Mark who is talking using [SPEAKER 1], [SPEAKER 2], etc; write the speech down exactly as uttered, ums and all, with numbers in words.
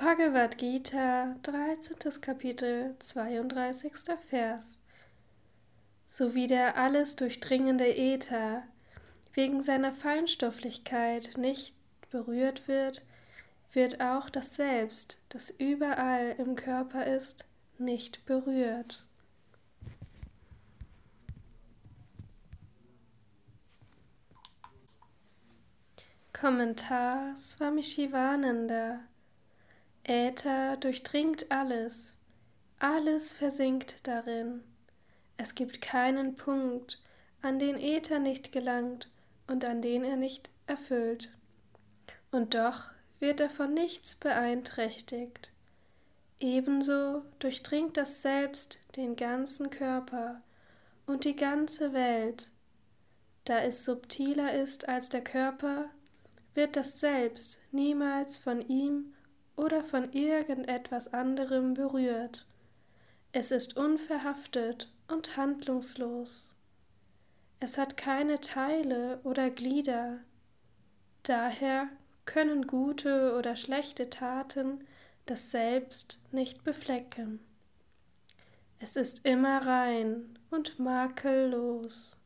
[SPEAKER 1] Bhagavad Gita, dreizehntes Kapitel, zweiunddreißigster Vers. So wie der alles durchdringende Äther wegen seiner Feinstofflichkeit nicht berührt wird, wird auch das Selbst, das überall im Körper ist, nicht berührt. Kommentar Swami Shivananda. Äther durchdringt alles, alles versinkt darin. Es gibt keinen Punkt, an den Äther nicht gelangt und an den er nicht erfüllt. Und doch wird er von nichts beeinträchtigt. Ebenso durchdringt das Selbst den ganzen Körper und die ganze Welt. Da es subtiler ist als der Körper, wird das Selbst niemals von ihm oder von irgendetwas anderem berührt. Es ist unverhaftet und handlungslos. Es hat keine Teile oder Glieder. Daher können gute oder schlechte Taten das Selbst nicht beflecken. Es ist immer rein und makellos.